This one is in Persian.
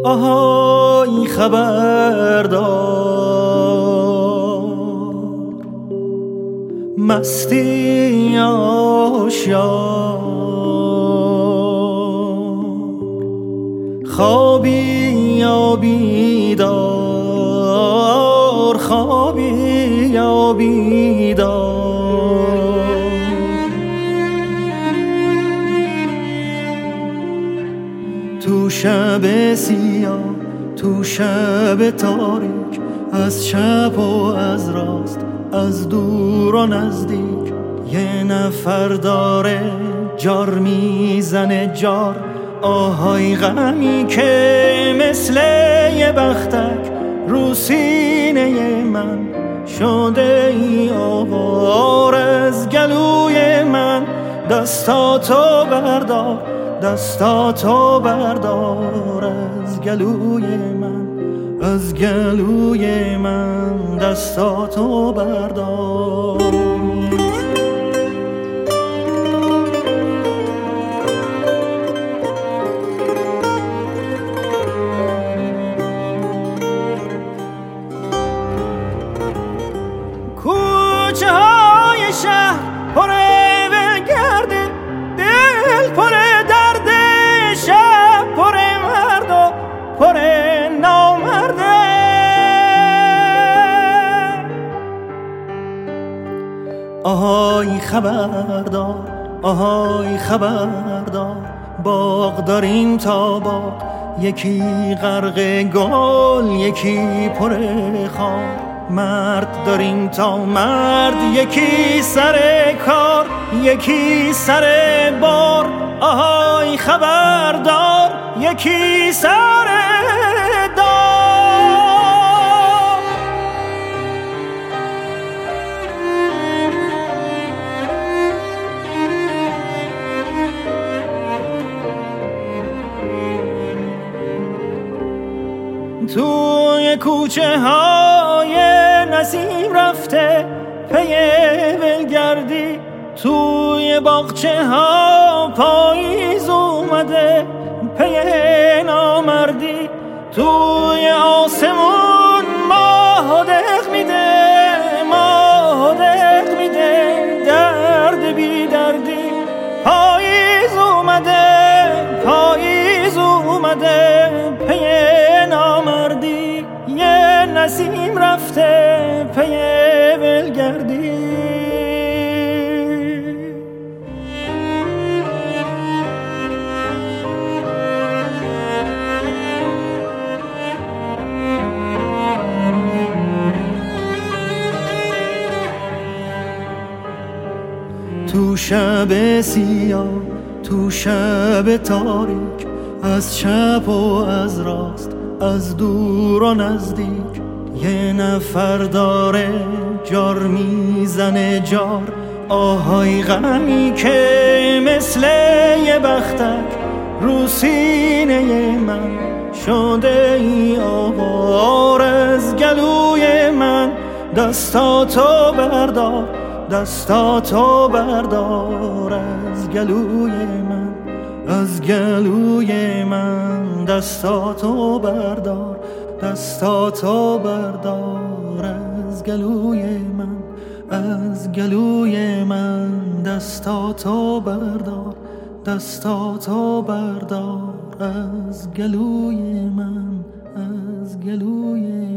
آهای خبردار، مستی آشیار، خوابی یا بیدار، خوابی یا بیدار. تو شب سیاه، تو شب تاریک، از چپ و از راست، از دور و نزدیک، یه نفر داره جار میزنه جار. آهای غمی که مثل یه بختک رو سینه من شده ای آوار. از گلوی من دستاتو بردار، دستاتو بردار. از گلوی من، از گلوی من دستاتو بردار. کوچه های شهر پره بگرده، دل پره درد، شب پره مرد و پره نامرده. آهای خبردار، آهای خبردار، باغ داریم تا باغ، یکی غرق گل، یکی پره خار. مرد داریم تا مرد، یکی سر کار، یکی سر بار. آهای خبردار، یکی سر دار. توی کوچه های نسیم رفته پی ولگردی، توی باغچه ها پاییز اومده پی نامردی. توی آسمون ماه دق میده، ماه دق میده، درد بی دردی. پاییز اومده، پاییز اومده پی نامردی. یه نسیم رفته پی ولگردی. تو شب سیاه، تو شب تاریک، از چپ و از راست، از دور و نزدیک، یه نفر داره جار میزنه جار. آهای غمی که مثل یه بختک رو سینه من شده ای آوار. از گلوی من دستاتو بردار، دستاتو بردار. از گلوی من، از گلوی من دستاتو بردار، دستاتو بردار. از گلوی من، از گلوی من دستاتو بردار، دستاتو بردار. از گلوی من، از گلوی